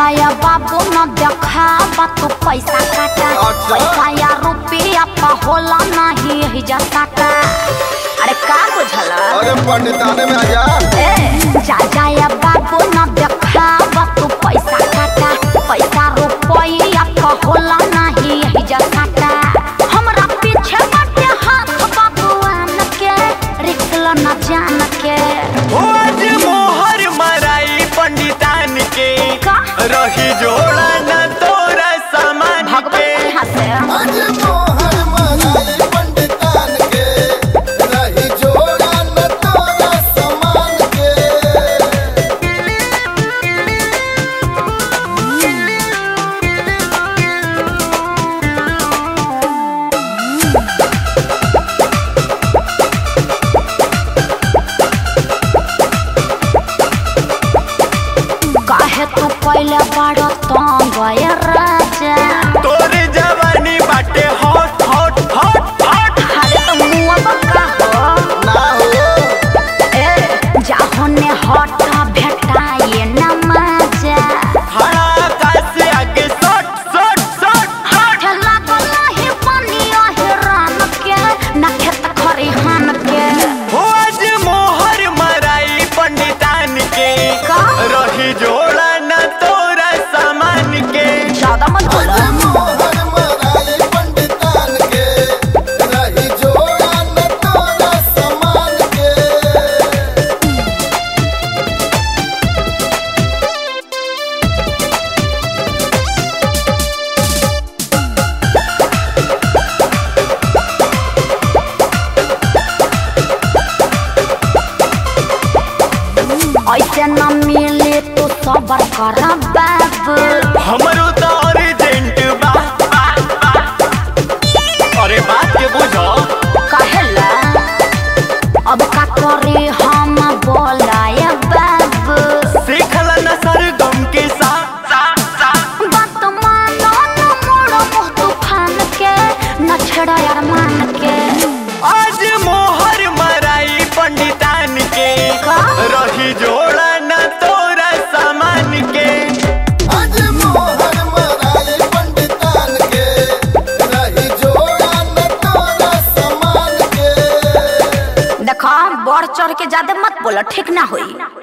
जाया बाबू न देखाबा तू पैसा काटा। पैसा या रुपया का होला नहीं यही जाता का। अरे का बुझला? अरे पंडिताने में आजा। जा जाया बाबू न देखाबा तू पैसा काटा। पैसा रुपया का होला नहीं यही जाता का। हमरा पीछे बाटे हाथ बाबूआन के रिक्ल न जान के। आज मोहर मराई पंडितान के रही जोड़ा न तोरा सामान के। आज मोहर मराई पंडितान के रही जोड़ा न तोरा सामान के। काहे तू पहले बड़ा तंग राजा। तोरे जवानी बाटे हॉट हॉट हॉट हॉट। अरे तो मुआ बका हो ना हो जाहोने हट भेटाए न मजा। हरा आकाश से आगे सट सट सट हट। लागल ही बनिया हिरान के न खेत खरिहान के। आज मोहर मराई पंडितान के रही जोड़ा न तोरा सामान के। ज्यादा मत बोला। आज मोहर मराई पंडितान के रही जोड़ा न तोरा सामान के। ऐसे न मिले तो सबर कर बाबू। हमरो तो अर्जेंट बा। अरे बात के बुझो। कहेला अब का करे हम बोलाए बाबू। सीखला न सरगम के साथ बात मानो न मोड़ो मुँह तूफान के न छेड़ा अरमान के। आज मोहर मराई पंडितान के रही जोड़ा न तोरा सामान के। आज मोहर मराई पंडितान के रही जोड़ा न तोरा सामान के। देखा बढ़ चढ़ के ज्यादा मत बोला ठीक ना होई।